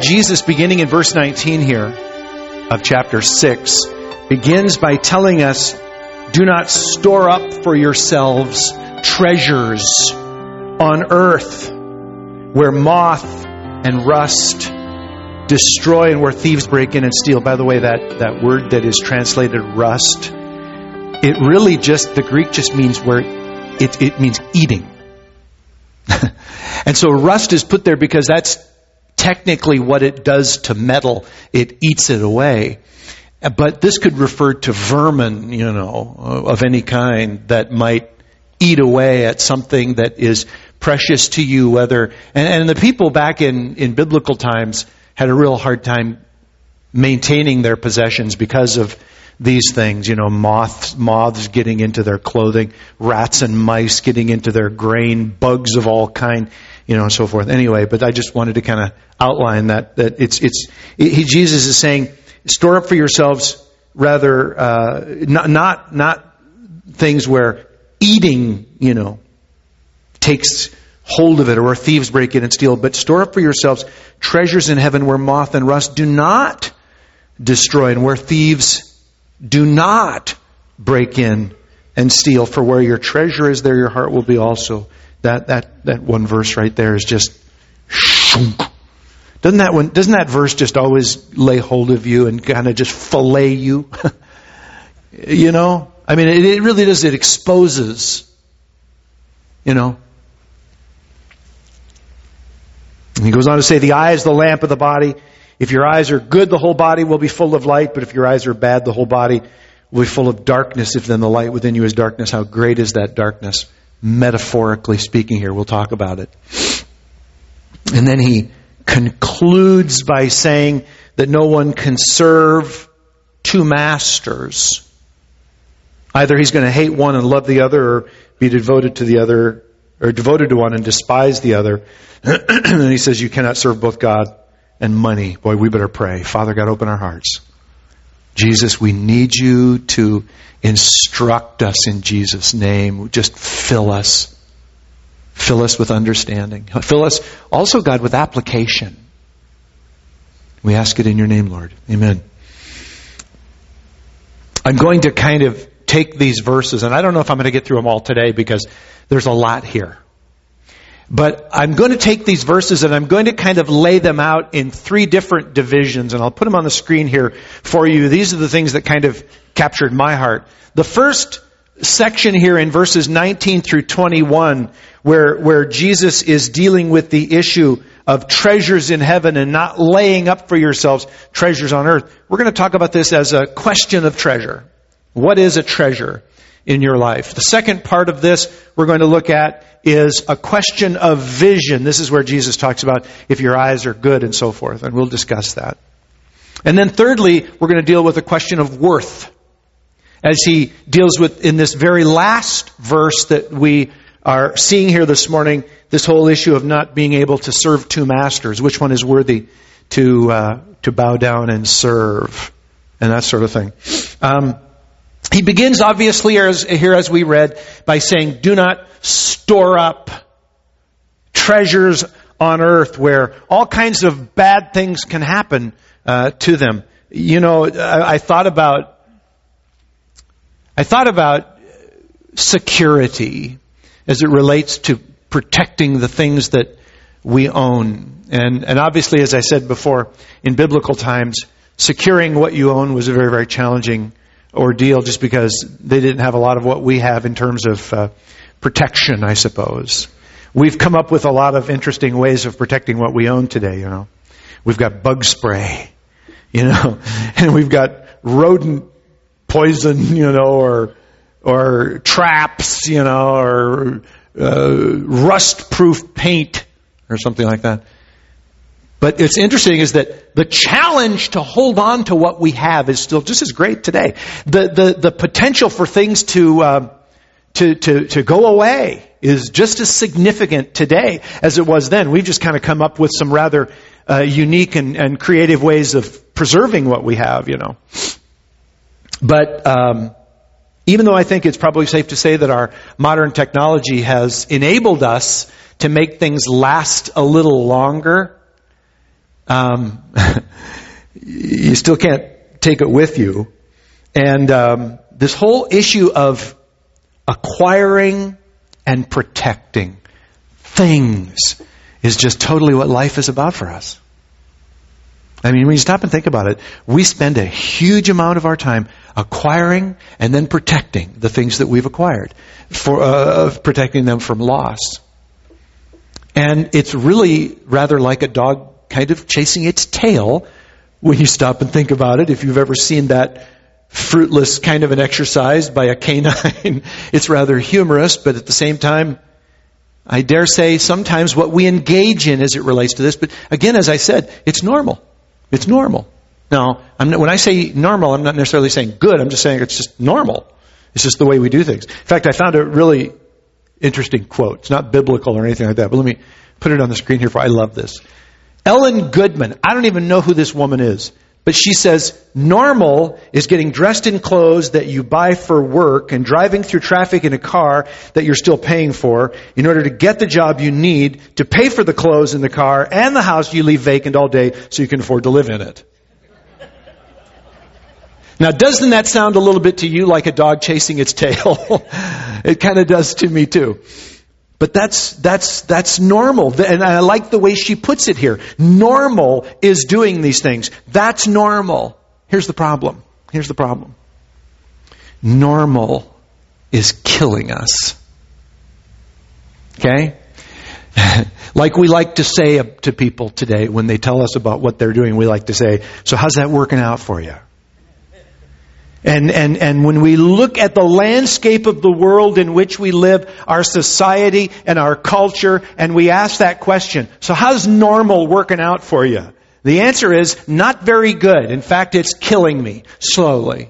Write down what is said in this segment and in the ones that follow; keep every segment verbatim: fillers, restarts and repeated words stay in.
Jesus, beginning in verse nineteen here of chapter six, begins by telling us, do not store up for yourselves treasures on earth where moth and rust destroy and where thieves break in and steal. By the way, that, that word that is translated rust, it really just, the Greek just means where it, it means eating. And so rust is put there because that's technically what it does to metal. It eats it away. But this could refer to vermin, you know, of any kind that might eat away at something that is precious to you. Whether and, and the people back in, in biblical times had a real hard time maintaining their possessions because of these things, you know, moths, moths getting into their clothing, rats and mice getting into their grain, bugs of all kind, you know, and so forth. Anyway, but I just wanted to kind of outline that, that it's, it's, it, Jesus is saying, store up for yourselves rather, uh, not, not, not things where eating, you know, takes hold of it or where thieves break in and steal, but store up for yourselves treasures in heaven where moth and rust do not destroy and where thieves do not break in and steal. For where your treasure is, there your heart will be also. That that that one verse right there is just shunk. Doesn't that one? Doesn't that verse just always lay hold of you and kind of just fillet you? You know, I mean, it, it really does. It exposes. You know. And he goes on to say, the eye is the lamp of the body. If your eyes are good, the whole body will be full of light. But if your eyes are bad, the whole body will be full of darkness. If then the light within you is darkness, how great is that darkness? Metaphorically speaking here, we'll talk about it. And then he concludes by saying that no one can serve two masters. Either he's going to hate one and love the other, or be devoted to the other, or devoted to one and despise the other. And he says you cannot serve both God and money. Boy, we better pray. Father God, open our hearts. Jesus, we need you to instruct us in Jesus' name. Just fill us. Fill us with understanding. Fill us also, God, with application. We ask it in your name, Lord. Amen. I'm going to kind of take these verses, and I don't know if I'm going to get through them all today because there's a lot here. But I'm going to take these verses and I'm going to kind of lay them out in three different divisions, and I'll put them on the screen here for you. These are the things that kind of captured my heart. The first section here in verses nineteen through twenty-one, where, where Jesus is dealing with the issue of treasures in heaven and not laying up for yourselves treasures on earth. We're going to talk about this as a question of treasure. What is a treasure in your life? The second part of this we're going to look at is a question of vision. This is where Jesus talks about if your eyes are good and so forth, and we'll discuss that. And then thirdly, we're going to deal with a question of worth, as he deals with, in this very last verse that we are seeing here this morning, this whole issue of not being able to serve two masters. Which one is worthy to uh, to bow down and serve, and that sort of thing. Um, He begins, obviously, as, here as we read, by saying, do not store up treasures on earth where all kinds of bad things can happen uh, to them. You know, I, I thought about, I thought about security as it relates to protecting the things that we own. And, and obviously, as I said before, in biblical times, securing what you own was a very, very challenging ordeal, just because they didn't have a lot of what we have in terms of uh, protection, I suppose. We've come up with a lot of interesting ways of protecting what we own today, you know. We've got bug spray, you know, and we've got rodent poison, you know, or or traps, you know, or uh, rust-proof paint or something like that. But it's interesting is that the challenge to hold on to what we have is still just as great today. The the the potential for things to uh, to to to go away is just as significant today as it was then. We've just kind of come up with some rather uh, unique and, and creative ways of preserving what we have, you know. But um, even though I think it's probably safe to say that our modern technology has enabled us to make things last a little longer, um, you still can't take it with you. And um, this whole issue of acquiring and protecting things is just totally what life is about for us. I mean, when you stop and think about it, we spend a huge amount of our time acquiring and then protecting the things that we've acquired, for uh, protecting them from loss. And it's really rather like a dog kind of chasing its tail when you stop and think about it. If you've ever seen that fruitless kind of an exercise by a canine, it's rather humorous, but at the same time, I dare say sometimes what we engage in as it relates to this. But again, as I said, it's normal. It's normal. Now, I'm not, when I say normal, I'm not necessarily saying good. I'm just saying it's just normal. It's just the way we do things. In fact, I found a really interesting quote. It's not biblical or anything like that, but let me put it on the screen here for I love this. Ellen Goodman. I don't even know who this woman is. But she says, normal is getting dressed in clothes that you buy for work and driving through traffic in a car that you're still paying for in order to get the job you need to pay for the clothes in the car and the house you leave vacant all day so you can afford to live in it. Now, doesn't that sound a little bit to you like a dog chasing its tail? It kind of does to me too. But that's, that's, that's normal. And I like the way she puts it here. Normal is doing these things. That's normal. Here's the problem. Here's the problem. Normal is killing us. Okay? Like we like to say to people today when they tell us about what they're doing, we like to say, so how's that working out for you? And, and, and when we look at the landscape of the world in which we live, our society and our culture, and we ask that question, so how's normal working out for you? The answer is not very good. In fact, it's killing me slowly.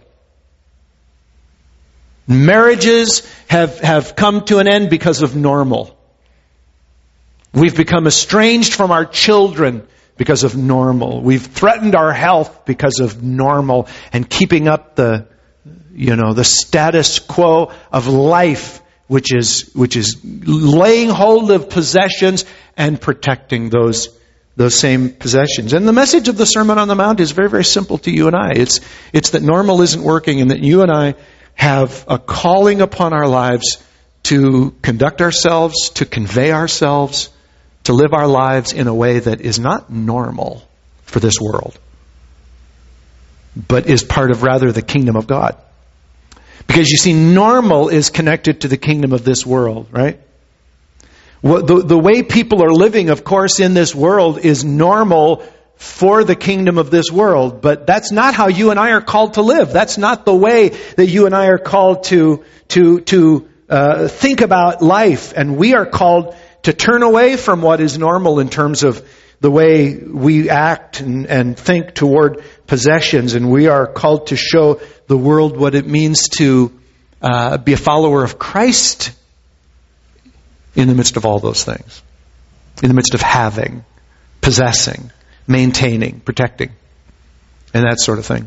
Marriages have, have come to an end because of normal. We've become estranged from our children because of normal. We've threatened our health because of normal and keeping up the, you know, the status quo of life, which is, which is laying hold of possessions and protecting those, those same possessions. And the message of the Sermon on the Mount is very, very simple to you and I. It's, it's that normal isn't working and that you and I have a calling upon our lives to conduct ourselves, to convey ourselves, to live our lives in a way that is not normal for this world, but is part of rather the kingdom of God. Because you see, normal is connected to the kingdom of this world, right? What, the, the way people are living, of course, in this world is normal for the kingdom of this world, but that's not how you and I are called to live. That's not the way that you and I are called to, to, to uh, think about life. And we are called to turn away from what is normal in terms of the way we act and, and think toward possessions. And we are called to show the world what it means to uh, be a follower of Christ in the midst of all those things. In the midst of having, possessing, maintaining, protecting, and that sort of thing.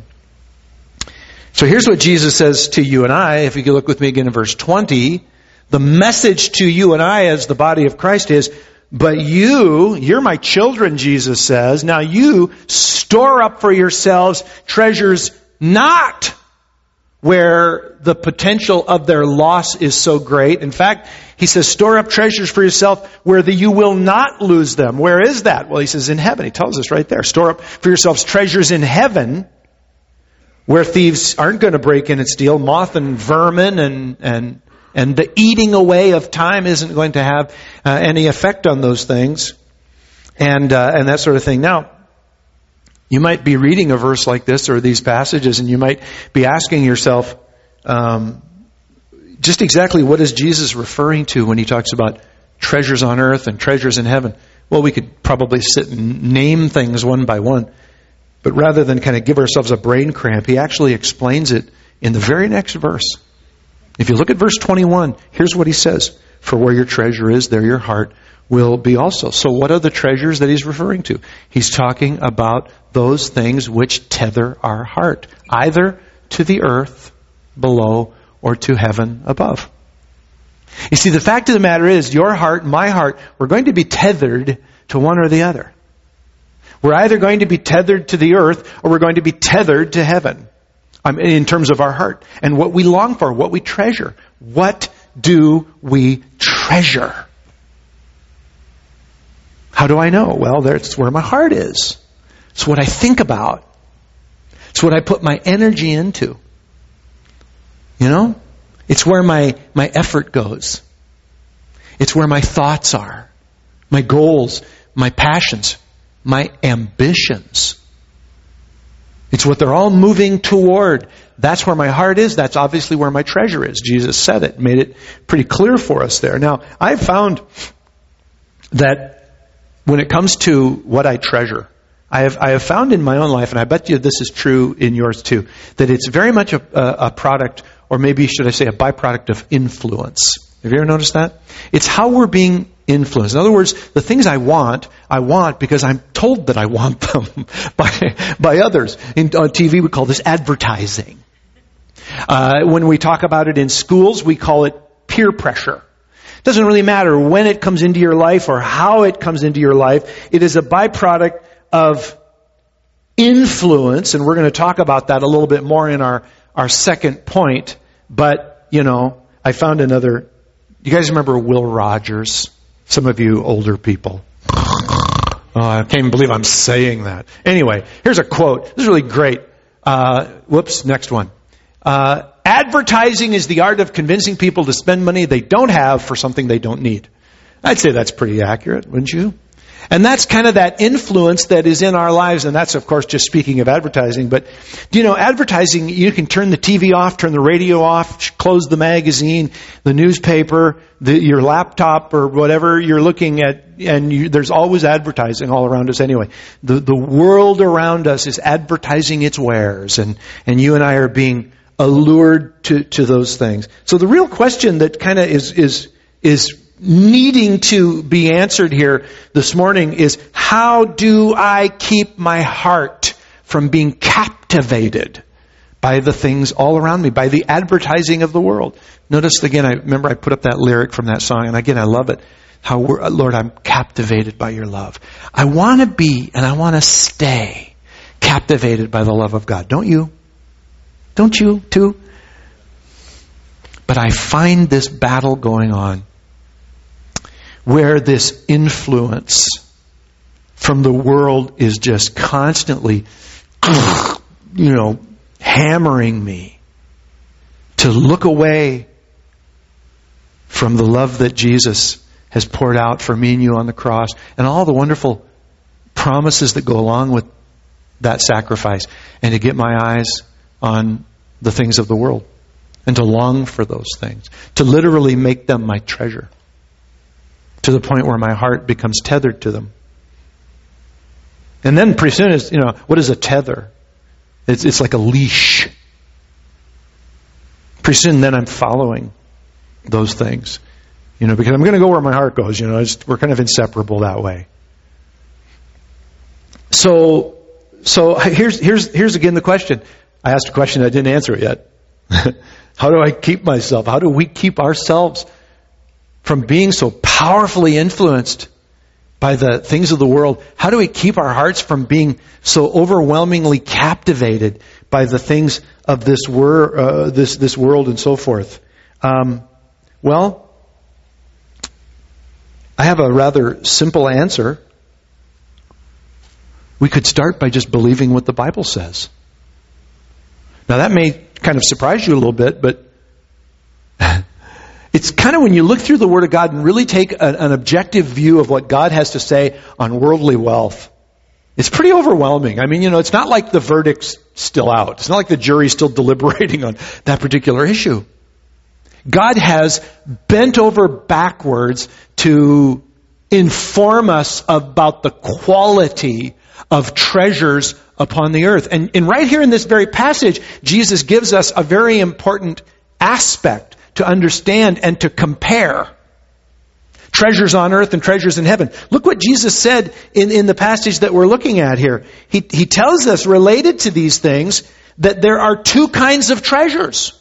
So here's what Jesus says to you and I. If you could look with me again in verse twenty. The message to you and I as the body of Christ is, but you, you're my children, Jesus says. Now you store up for yourselves treasures not where the potential of their loss is so great. In fact, he says, store up treasures for yourself where the, you will not lose them. Where is that? Well, he says in heaven. He tells us right there. Store up for yourselves treasures in heaven where thieves aren't going to break in and steal. Moth and vermin and, and, And the eating away of time isn't going to have uh, any effect on those things, and uh, and that sort of thing. Now, you might be reading a verse like this or these passages, and you might be asking yourself, um, just exactly what is Jesus referring to when he talks about treasures on earth and treasures in heaven? Well, we could probably sit and name things one by one, but rather than kind of give ourselves a brain cramp, he actually explains it in the very next verse. If you look at verse twenty-one, here's what he says. For where your treasure is, there your heart will be also. So what are the treasures that he's referring to? He's talking about those things which tether our heart, either to the earth below or to heaven above. You see, the fact of the matter is, your heart, my heart, we're going to be tethered to one or the other. We're either going to be tethered to the earth or we're going to be tethered to heaven. Um, in terms of our heart and what we long for, what we treasure. What do we treasure? How do I know? Well, that's where my heart is. It's what I think about. It's what I put my energy into. You know? It's where my, my effort goes. It's where my thoughts are. My goals, my passions, my ambitions. It's what they're all moving toward. That's where my heart is. That's obviously where my treasure is. Jesus said it, made it pretty clear for us there. Now, I've found that when it comes to what I treasure, I have I have found in my own life, and I bet you this is true in yours too, that it's very much a, a, a product, or maybe should I say a byproduct of influence. Have you ever noticed that? It's how we're being influenced. In other words, the things I want, I want because I'm told that I want them by by others. In, on T V, we call this advertising. Uh, when we talk about it in schools, we call it peer pressure. It doesn't really matter when it comes into your life or how it comes into your life. It is a byproduct of influence, and we're going to talk about that a little bit more in our, our second point. But, you know, I found another... You guys remember Will Rogers? Some of you older people. Oh, I can't even believe I'm saying that. Anyway, here's a quote. This is really great. Uh, whoops, next one. Uh, advertising is the art of convincing people to spend money they don't have for something they don't need. I'd say that's pretty accurate, wouldn't you? And that's kind of that influence that is in our lives. And that's, of course, just speaking of advertising. But, you know, advertising, you can turn the T V off, turn the radio off, close the magazine, the newspaper, the, your laptop or whatever you're looking at. And you, there's always advertising all around us anyway. The, the world around us is advertising its wares. And, and you and I are being allured to, to those things. So the real question that kind of is, is, is, needing to be answered here this morning is, how do I keep my heart from being captivated by the things all around me, by the advertising of the world? Notice again, I remember I put up that lyric from that song, and again, I love it. How, we're, Lord, I'm captivated by your love. I want to be and I want to stay captivated by the love of God. Don't you? Don't you too? But I find this battle going on, where this influence from the world is just constantly, you know, hammering me to look away from the love that Jesus has poured out for me and you on the cross and all the wonderful promises that go along with that sacrifice, and to get my eyes on the things of the world and to long for those things, to literally make them my treasure, to the point where my heart becomes tethered to them. And then pretty soon, it's, you know, what is a tether? It's, it's like a leash. Pretty soon, then I'm following those things. You know, because I'm going to go where my heart goes. You know, it's, we're kind of inseparable that way. So, so here's, here's, here's again the question. I asked a question, I didn't answer it yet. How do I keep myself? How do we keep ourselves from being so powerfully influenced by the things of the world? How do we keep our hearts from being so overwhelmingly captivated by the things of this wor- uh, this this world and so forth? Um, well, I have a rather simple answer. We could start by just believing what the Bible says. Now that may kind of surprise you a little bit, but it's kind of when you look through the Word of God and really take a, an objective view of what God has to say on worldly wealth, it's pretty overwhelming. I mean, you know, it's not like the verdict's still out. It's not like the jury's still deliberating on that particular issue. God has bent over backwards to inform us about the quality of treasures upon the earth. And, and right here in this very passage, Jesus gives us a very important aspect to understand and to compare. Treasures on earth and treasures in heaven. Look what Jesus said in, in the passage that we're looking at here. He, he tells us, related to these things, that there are two kinds of treasures.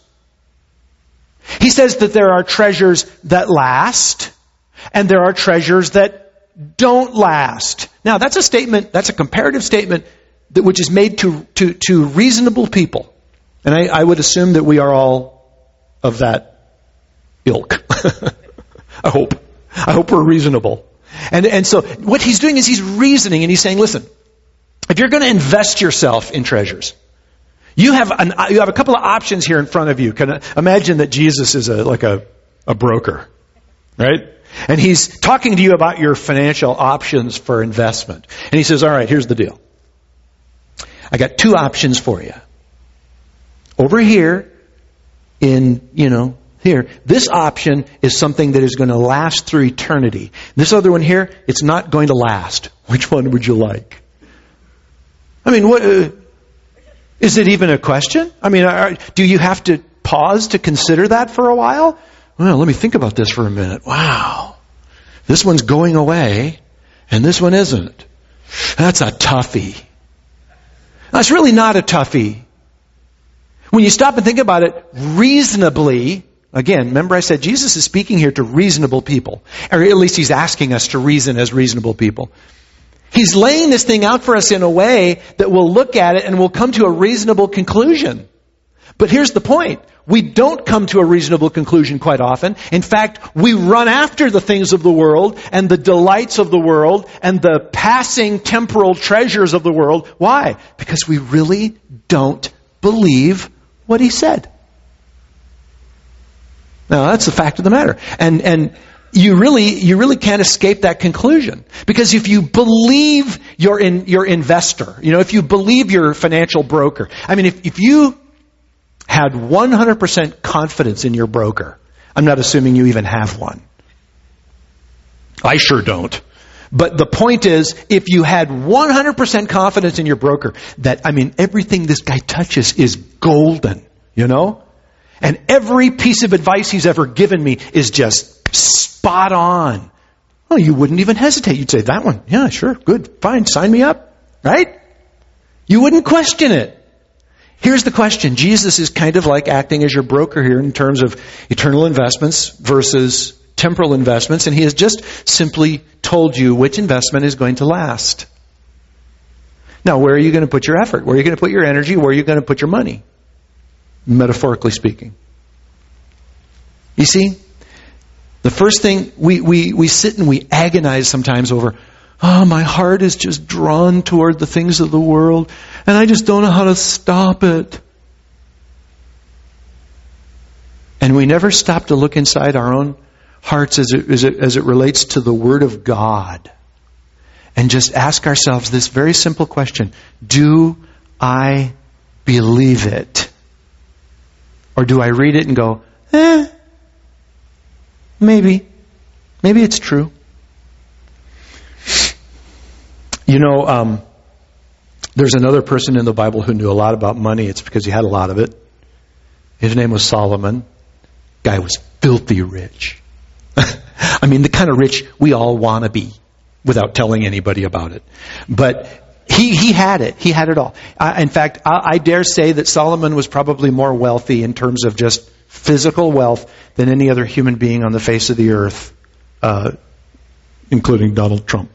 He says that there are treasures that last, and there are treasures that don't last. Now, that's a statement, that's a comparative statement that which is made to, to, to reasonable people. And I, I would assume that we are all of that ilk. I hope. I hope we're reasonable. And, and so what he's doing is he's reasoning and he's saying, listen, if you're going to invest yourself in treasures, you have an, you have a couple of options here in front of you. Can I imagine that Jesus is a, like a, a broker, right? And he's talking to you about your financial options for investment. And he says, all right, here's the deal. I got two options for you. Over here, in, you know, here, this option is something that is going to last through eternity. This other one here, it's not going to last. Which one would you like? I mean, what, uh, is it even a question? I mean, are, do you have to pause to consider that for a while? Well, let me think about this for a minute. Wow. This one's going away, and this one isn't. That's a toughie. That's really not a toughie. When you stop and think about it reasonably, again, remember I said Jesus is speaking here to reasonable people. Or at least he's asking us to reason as reasonable people. He's laying this thing out for us in a way that we'll look at it and we'll come to a reasonable conclusion. But here's the point. We don't come to a reasonable conclusion quite often. In fact, we run after the things of the world and the delights of the world and the passing temporal treasures of the world. Why? Because we really don't believe what he said. Now, that's the fact of the matter. And, and you really, you really can't escape that conclusion. Because if you believe your in, your investor, you know, if you believe your financial broker, I mean, if, if you had one hundred percent confidence in your broker, I'm not assuming you even have one. I sure don't. But the point is, if you had one hundred percent confidence in your broker, that, I mean, everything this guy touches is golden, you know? And every piece of advice he's ever given me is just spot on. Well, you wouldn't even hesitate. You'd say, that one, yeah, sure, good, fine, sign me up, right? You wouldn't question it. Here's the question. Jesus is kind of like acting as your broker here in terms of eternal investments versus temporal investments, and he has just simply told you which investment is going to last. Now, where are you going to put your effort? Where are you going to put your energy? Where are you going to put your money? Metaphorically speaking. You see, the first thing we, we, we sit and we agonize sometimes over, oh, my heart is just drawn toward the things of the world, and I just don't know how to stop it. And we never stop to look inside our own hearts as it, as it, as it relates to the Word of God. And just ask ourselves this very simple question. Do I believe it? Or do I read it and go, eh, maybe. Maybe it's true. You know, um, there's another person in the Bible who knew a lot about money. It's because he had a lot of it. His name was Solomon. Guy was filthy rich. I mean, the kind of rich we all want to be without telling anybody about it. But he he had it. He had it all. Uh, in fact, I, I dare say that Solomon was probably more wealthy in terms of just physical wealth than any other human being on the face of the earth, uh, including Donald Trump.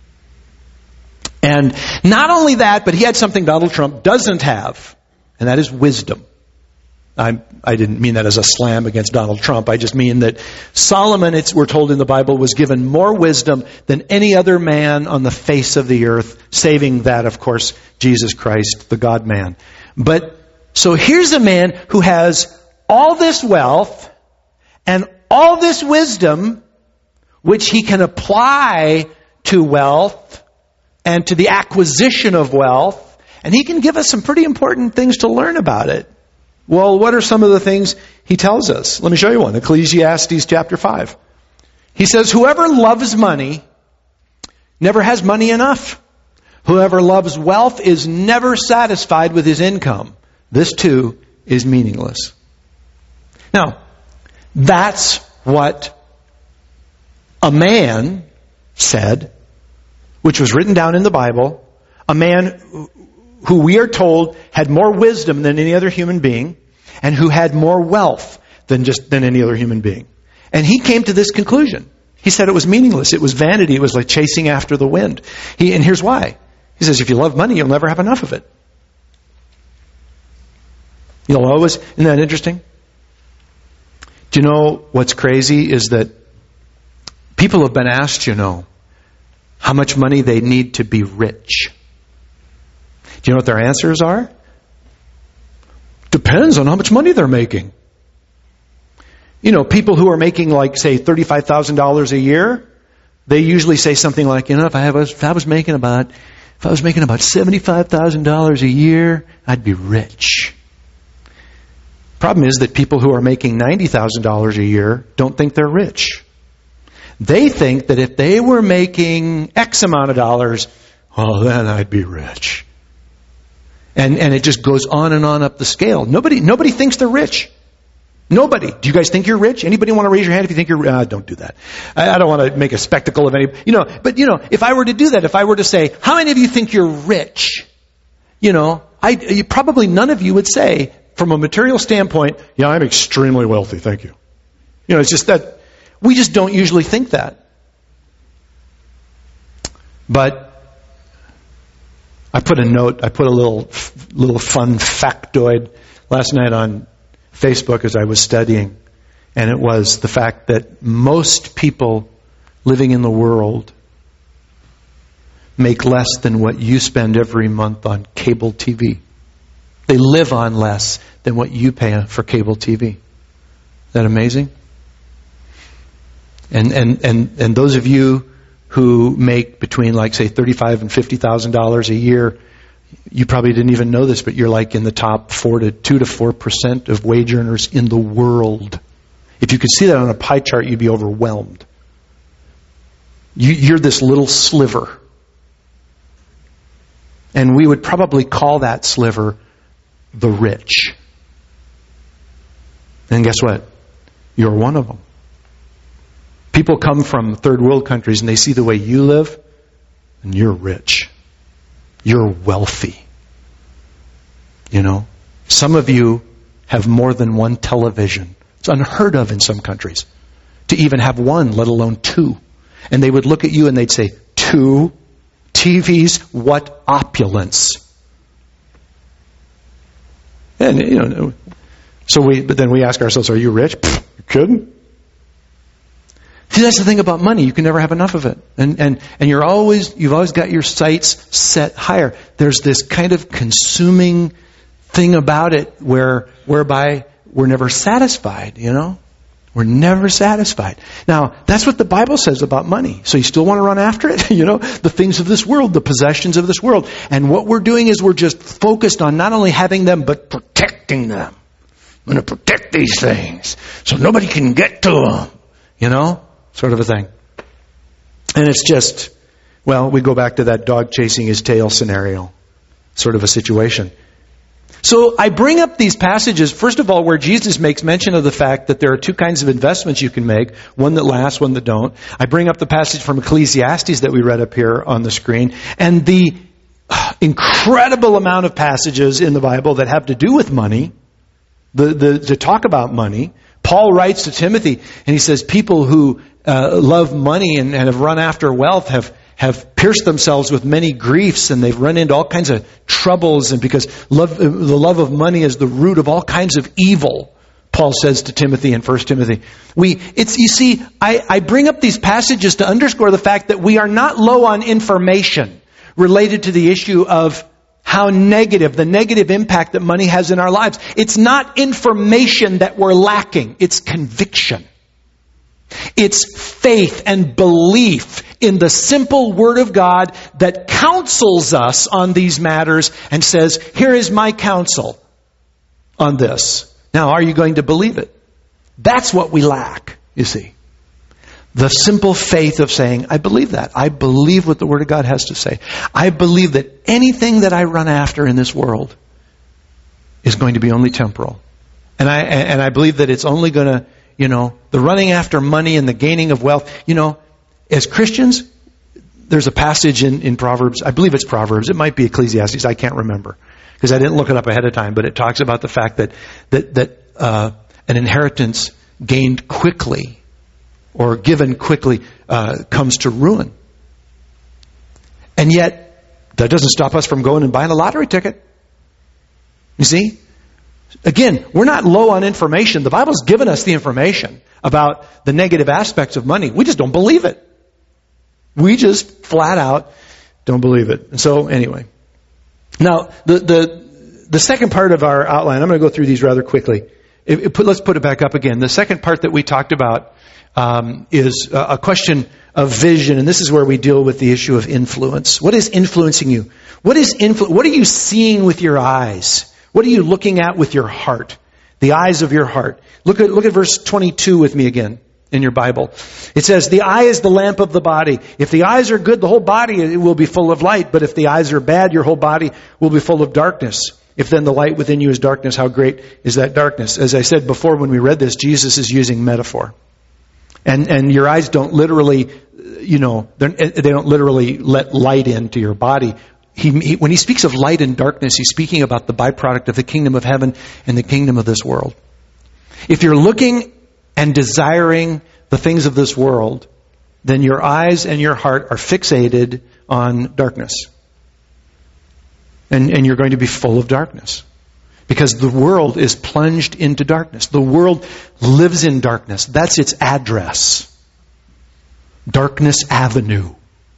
And not only that, but he had something Donald Trump doesn't have, and that is wisdom. I, I didn't mean that as a slam against Donald Trump. I just mean that Solomon, it's, we're told in the Bible, was given more wisdom than any other man on the face of the earth, saving that, of course, Jesus Christ, the God-man. But, so here's a man who has all this wealth and all this wisdom, which he can apply to wealth and to the acquisition of wealth, and he can give us some pretty important things to learn about it. Well, what are some of the things he tells us? Let me show you one. Ecclesiastes chapter five. He says, whoever loves money never has money enough. Whoever loves wealth is never satisfied with his income. This too is meaningless. Now, that's what a man said, which was written down in the Bible. A man who we are told had more wisdom than any other human being, and who had more wealth than just than any other human being. And he came to this conclusion. He said it was meaningless. It was vanity. It was like chasing after the wind. He, and here's why. He says, if you love money, you'll never have enough of it. You'll always, isn't that interesting? Do you know what's crazy is that people have been asked, you know, how much money they need to be rich. Do you know what their answers are? Depends on how much money they're making. You know, people who are making like, say, thirty-five thousand dollars a year, they usually say something like, you know, if I was, if I was making about, if I was making about seventy-five thousand dollars a year, I'd be rich. Problem is that people who are making ninety thousand dollars a year don't think they're rich. They think that if they were making X amount of dollars, well, then I'd be rich. And and it just goes on and on up the scale. Nobody nobody thinks they're rich. Nobody. Do you guys think you're rich? Anybody want to raise your hand if you think you're uh, don't do that. I, I don't want to make a spectacle of any, you know, but you know, if I were to do that, if I were to say, how many of you think you're rich? You know, I you, probably none of you would say, from a material standpoint, yeah, I'm extremely wealthy, thank you. You know, it's just that we just don't usually think that. But I put a note, I put a little little fun factoid last night on Facebook as I was studying, and it was the fact that most people living in the world make less than what you spend every month on cable T V. They live on less than what you pay for cable T V. Isn't that amazing? And and and and those of you who make between, like, say, thirty-five thousand dollars and fifty thousand dollars a year, you probably didn't even know this, but you're like in the top four to two to four percent of wage earners in the world. If you could see that on a pie chart, you'd be overwhelmed. You, you're this little sliver. And we would probably call that sliver the rich. And guess what? You're one of them. People come from third world countries and they see the way you live, and you're rich. You're wealthy. You know, some of you have more than one television. It's unheard of in some countries to even have one, let alone two. And they would look at you and they'd say, two T Vs? What opulence. And, you know, so we, but then we ask ourselves, are you rich? Pfft, you kidding? See, that's the thing about money. You can never have enough of it. And, and, and you're always, you've always got your sights set higher. There's this kind of consuming thing about it where, whereby we're never satisfied, you know? We're never satisfied. Now, that's what the Bible says about money. So you still want to run after it? You know, the things of this world, the possessions of this world. And what we're doing is we're just focused on not only having them, but protecting them. I'm going to protect these things so nobody can get to them. You know? Sort of a thing. And it's just, well, we go back to that dog chasing his tail scenario. Sort of a situation. So I bring up these passages, first of all, where Jesus makes mention of the fact that there are two kinds of investments you can make, one that lasts, one that don't. I bring up the passage from Ecclesiastes that we read up here on the screen, and the incredible amount of passages in the Bible that have to do with money, the, the, to talk about money. Paul writes to Timothy, and he says, people who uh, love money and, and have run after wealth have have pierced themselves with many griefs, and they've run into all kinds of troubles, and because love, the love of money is the root of all kinds of evil, Paul says to Timothy in First Timothy. We, it's, you see, I, I bring up these passages to underscore the fact that we are not low on information related to the issue of how negative, the negative impact that money has in our lives. It's not information that we're lacking, it's conviction. It's faith and belief in the simple Word of God that counsels us on these matters and says, here is my counsel on this. Now, are you going to believe it? That's what we lack, you see. The simple faith of saying, I believe that. I believe what the Word of God has to say. I believe that anything that I run after in this world is going to be only temporal. And I, and I believe that it's only going to, you know, the running after money and the gaining of wealth. You know, as Christians, there's a passage in, in Proverbs. I believe it's Proverbs. It might be Ecclesiastes. I can't remember because I didn't look it up ahead of time. But it talks about the fact that that that uh, an inheritance gained quickly or given quickly uh, comes to ruin. And yet, that doesn't stop us from going and buying a lottery ticket. You see? Again, we're not low on information. The Bible's given us the information about the negative aspects of money. We just don't believe it. We just flat out don't believe it. And so, anyway. Now, the the the second part of our outline, I'm going to go through these rather quickly. It, it put, let's put it back up again. The second part that we talked about um, is a, a question of vision, and this is where we deal with the issue of influence. What is influencing you? What is influ- What are you seeing with your eyes? What are you looking at with your heart? The eyes of your heart. Look at look at verse twenty-two with me again in your Bible. It says, "The eye is the lamp of the body. If the eyes are good, the whole body will be full of light. But if the eyes are bad, your whole body will be full of darkness. If then the light within you is darkness, how great is that darkness?" As I said before when we read this, Jesus is using metaphor. And and your eyes don't literally, you know, they don't literally let light into your body. He, he, when he speaks of light and darkness, he's speaking about the byproduct of the kingdom of heaven and the kingdom of this world. If you're looking and desiring the things of this world, then your eyes and your heart are fixated on darkness. And, and you're going to be full of darkness. Because the world is plunged into darkness. The world lives in darkness. That's its address. Darkness Avenue.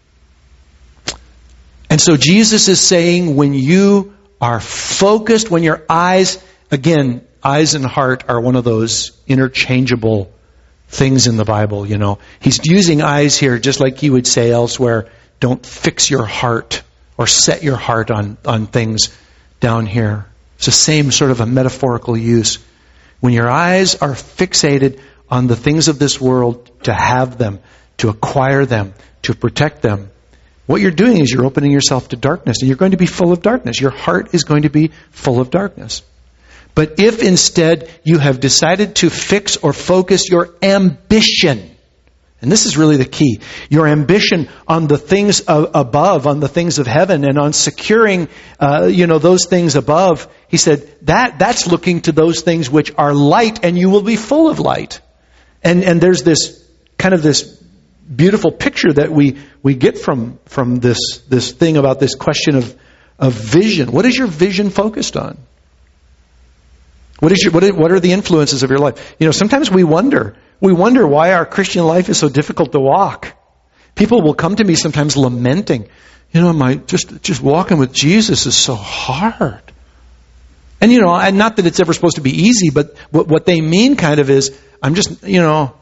And so Jesus is saying when you are focused, when your eyes, again, eyes and heart are one of those interchangeable things in the Bible, you know. He's using eyes here just like he would say elsewhere, don't fix your heart or set your heart on, on things down here. It's the same sort of a metaphorical use. When your eyes are fixated on the things of this world, to have them, to acquire them, to protect them, what you're doing is you're opening yourself to darkness, and you're going to be full of darkness. Your heart is going to be full of darkness. But if instead you have decided to fix or focus your ambition, and this is really the key, your ambition on the things of above, on the things of heaven, and on securing, uh, you know, those things above, he said that that's looking to those things which are light, and you will be full of light. And and there's this kind of this beautiful picture that we we get from from this this thing about this question of of vision. What is your vision focused on? What is your what, is, what are the influences of your life? You know, sometimes we wonder we wonder why our Christian life is so difficult to walk. People will come to me sometimes lamenting, you know, my just just walking with Jesus is so hard. And you know, and not that it's ever supposed to be easy, but what what they mean kind of is I'm just, you know,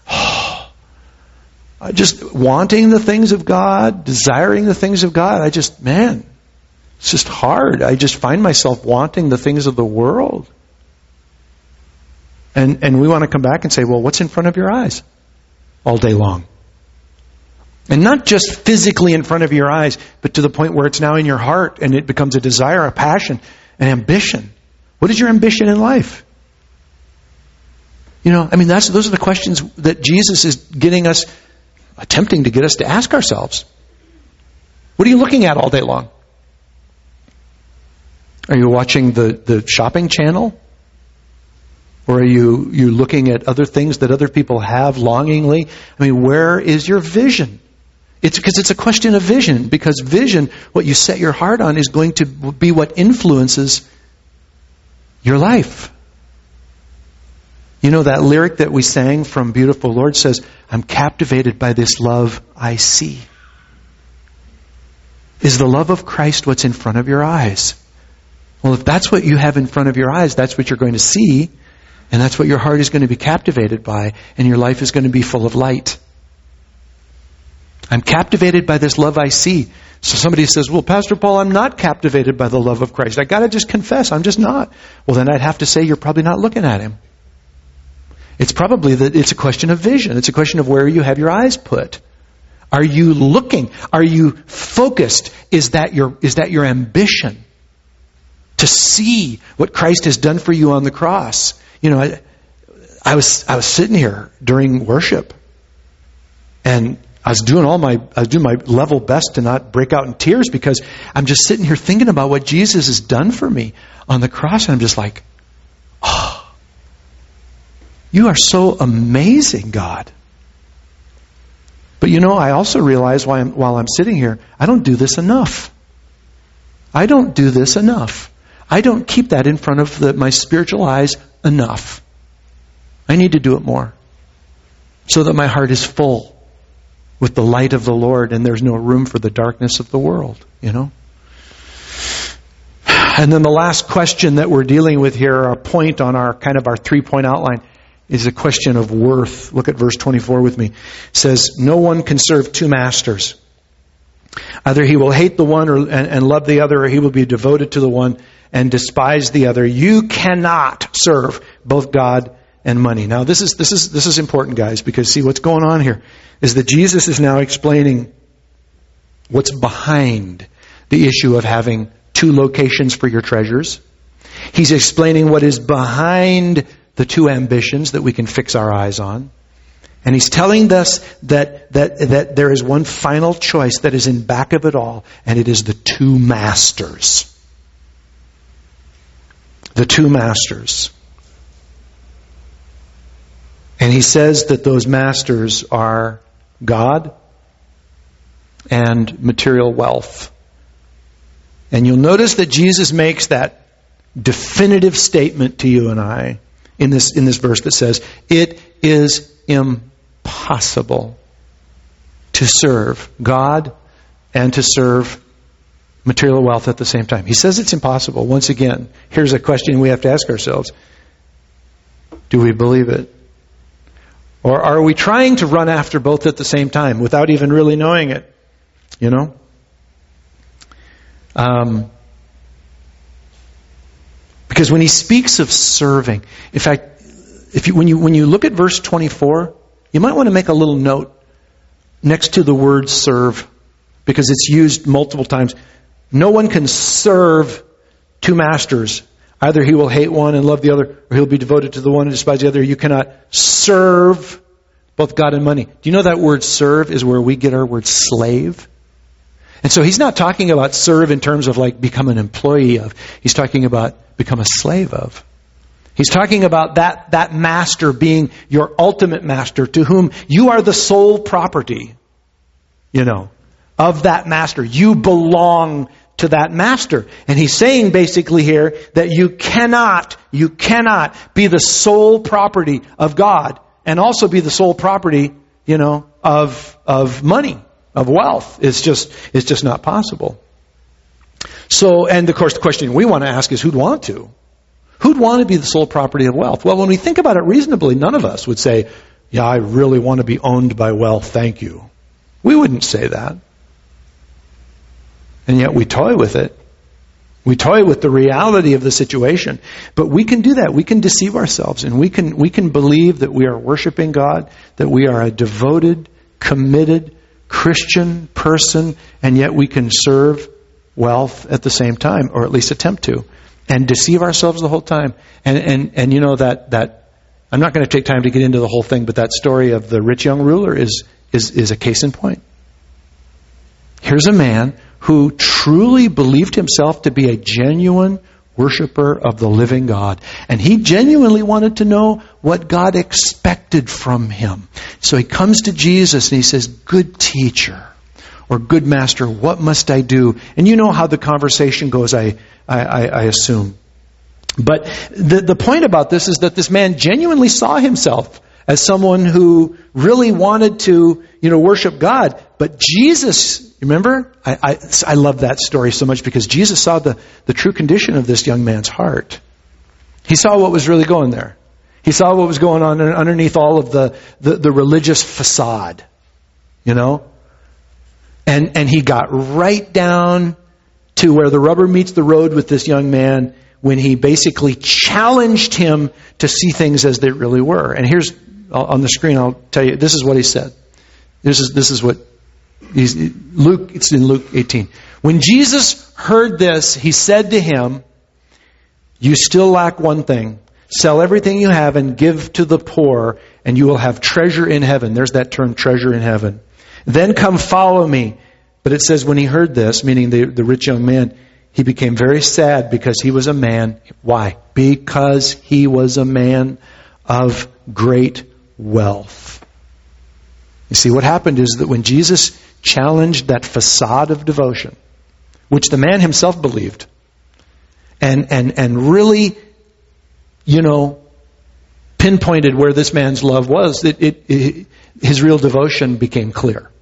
just wanting the things of God, desiring the things of God. I just, man, it's just hard. I just find myself wanting the things of the world. And and we want to come back and say, well, what's in front of your eyes all day long? And not just physically in front of your eyes, but to the point where it's now in your heart and it becomes a desire, a passion, an ambition. What is your ambition in life? You know, I mean, that's those are the questions that Jesus is getting us, attempting to get us to ask ourselves. What are you looking at all day long? Are you watching the, the shopping channel? Or are you you looking at other things that other people have longingly? I mean, where is your vision? It's because it's a question of vision. Because vision, what you set your heart on, is going to be what influences your life. You know, that lyric that we sang from Beautiful Lord says, I'm captivated by this love I see. Is the love of Christ what's in front of your eyes? Well, if that's what you have in front of your eyes, that's what you're going to see. And that's what your heart is going to be captivated by. And your life is going to be full of light. I'm captivated by this love I see. So somebody says, well, Pastor Paul, I'm not captivated by the love of Christ. I got to just confess, I'm just not. Well, then I'd have to say you're probably not looking at Him. It's probably that it's a question of vision. It's a question of where you have your eyes put. Are you looking? Are you focused? Is that your, is that your ambition? To see what Christ has done for you on the cross. You know, I, I was I was sitting here during worship, and I was doing all my I was doing my level best to not break out in tears because I'm just sitting here thinking about what Jesus has done for me on the cross, and I'm just like, oh, you are so amazing, God. But you know, I also realize while I'm, while I'm sitting here, I don't do this enough. I don't do this enough. I don't keep that in front of the, my spiritual eyes enough. I need to do it more so that my heart is full with the light of the Lord and there's no room for the darkness of the world, you know. And then the last question that we're dealing with here, our point on our kind of our three-point outline, is a question of worth. Look at verse twenty-four with me. It says, no one can serve two masters. Either he will hate the one or, and, and love the other, or he will be devoted to the one and despise the other. You cannot serve both God and money. Now this is this is this is important, guys, because see what's going on here is that Jesus is now explaining what's behind the issue of having two locations for your treasures. He's explaining what is behind the two ambitions that we can fix our eyes on. And he's telling us that, that, that there is one final choice that is in back of it all, and it is the two masters. The two masters. And he says that those masters are God and material wealth. And you'll notice that Jesus makes that definitive statement to you and I in this, in this verse that says, it is impossible to serve God and to serve material wealth at the same time. He says it's impossible. Once again, here's a question we have to ask ourselves. Do we believe it? Or are we trying to run after both at the same time without even really knowing it? You know? Um, because when he speaks of serving, in fact, if you, when you when you look at verse twenty-four, you might want to make a little note next to the word serve, because it's used multiple times. No one can serve two masters. Either he will hate one and love the other, or he'll be devoted to the one and despise the other. You cannot serve both God and money. Do you know that word serve is where we get our word slave? And so he's not talking about serve in terms of like become an employee of. He's talking about become a slave of. He's talking about that, that master being your ultimate master to whom you are the sole property, you know, of that master. You belong to that master. And he's saying basically here that you cannot, you cannot be the sole property of God and also be the sole property, you know, of, of money. Of wealth. It's just, it's just not possible. So, and of course the question we want to ask is who'd want to? Who'd want to be the sole property of wealth? Well, when we think about it reasonably, none of us would say, yeah, I really want to be owned by wealth, thank you. We wouldn't say that. And yet we toy with it. We toy with the reality of the situation. But we can do that. We can deceive ourselves, and we can, we can believe that we are worshiping God, that we are a devoted, committed, Christian person, and yet we can serve wealth at the same time, or at least attempt to, and deceive ourselves the whole time. And and and you know that that I'm not going to take time to get into the whole thing, but that story of the rich young ruler is is is a case in point. Here's a man who truly believed himself to be a genuine worshiper of the living God. And he genuinely wanted to know what God expected from him. So he comes to Jesus and he says, good teacher or good master, what must I do? And you know how the conversation goes, I, I, I assume. But the, the point about this is that this man genuinely saw himself as someone who really wanted to, you know, worship God. But Jesus, remember? I, I, I love that story so much because Jesus saw the, the true condition of this young man's heart. He saw what was really going there. He saw what was going on underneath all of the, the, the religious facade, you know? And, and he got right down to where the rubber meets the road with this young man when he basically challenged him to see things as they really were. And here's, on the screen, I'll tell you, this is what he said. This is, this is what he's, Luke, it's in Luke eighteen. When Jesus heard this, he said to him, you still lack one thing. Sell everything you have and give to the poor, and you will have treasure in heaven. There's that term, treasure in heaven. Then come follow me. But it says when he heard this, meaning the, the rich young man, he became very sad because he was a man. Why? Because he was a man of great wealth. You see, what happened is that when Jesus challenged that facade of devotion, which the man himself believed, and and and really, you know, pinpointed where this man's love was, it, it, it his real devotion became clear.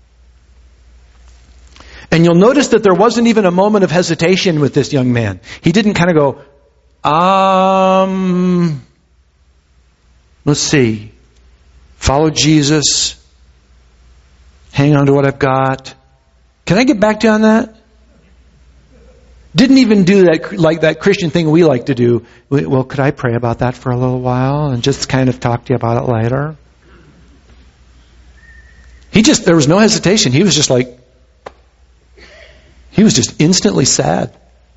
And you'll notice that there wasn't even a moment of hesitation with this young man. He didn't kind of go, um, let's see, follow Jesus, hang on to what I've got. Can I get back to you on that? Didn't even do that, like that Christian thing we like to do. Well, could I pray about that for a little while and just kind of talk to you about it later? He just, there was no hesitation. He was just like, he was just instantly sad.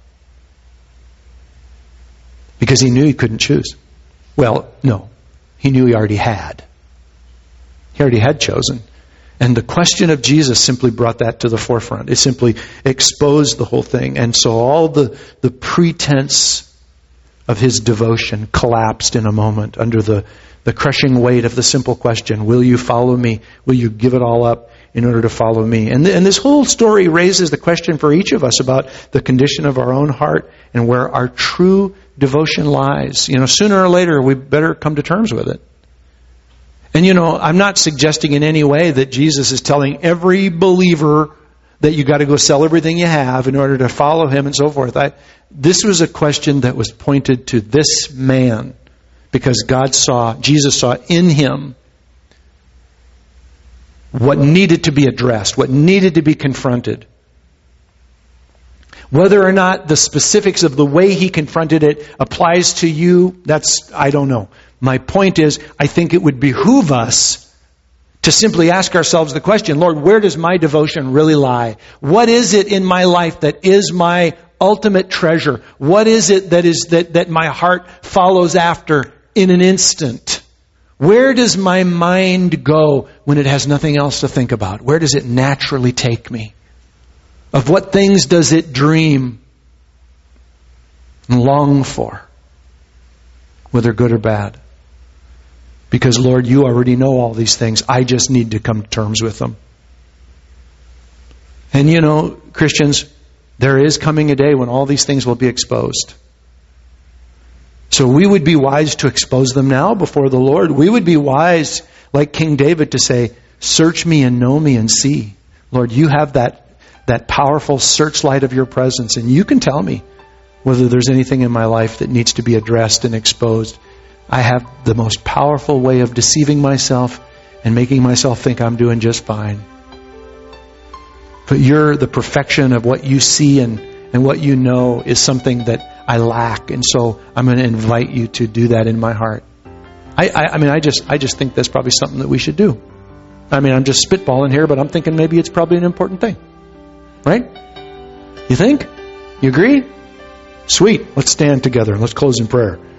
Because he knew he couldn't choose. Well, no. He knew he already had. He already had chosen. And the question of Jesus simply brought that to the forefront. It simply exposed the whole thing. And so all the, the pretense of his devotion collapsed in a moment under the, the crushing weight of the simple question, will you follow me? Will you give it all up in order to follow me? And, th- and this whole story raises the question for each of us about the condition of our own heart and where our true devotion lies. You know, sooner or later we better come to terms with it. And you know, I'm not suggesting in any way that Jesus is telling every believer that you got to go sell everything you have in order to follow him and so forth. I, this was a question that was pointed to this man because God saw, Jesus saw in him what needed to be addressed, what needed to be confronted. Whether or not the specifics of the way he confronted it applies to you, that's, I don't know. My point is, I think it would behoove us to simply ask ourselves the question, Lord, where does my devotion really lie? What is it in my life that is my ultimate treasure? What is it that is that, that my heart follows after in an instant? Where does my mind go when it has nothing else to think about? Where does it naturally take me? Of what things does it dream and long for, whether good or bad? Because, Lord, you already know all these things. I just need to come to terms with them. And you know, Christians, there is coming a day when all these things will be exposed. So we would be wise to expose them now before the Lord. We would be wise, like King David, to say, search me and know me and see. Lord, you have that, that powerful searchlight of your presence, and you can tell me whether there's anything in my life that needs to be addressed and exposed. I have the most powerful way of deceiving myself and making myself think I'm doing just fine. But you're the perfection of what you see and, and what you know is something that I lack. And so I'm going to invite you to do that in my heart. I, I, I mean, I just, I just think that's probably something that we should do. I mean, I'm just spitballing here, but I'm thinking maybe it's probably an important thing. Right? You think? You agree? Sweet. Let's stand together and let's close in prayer.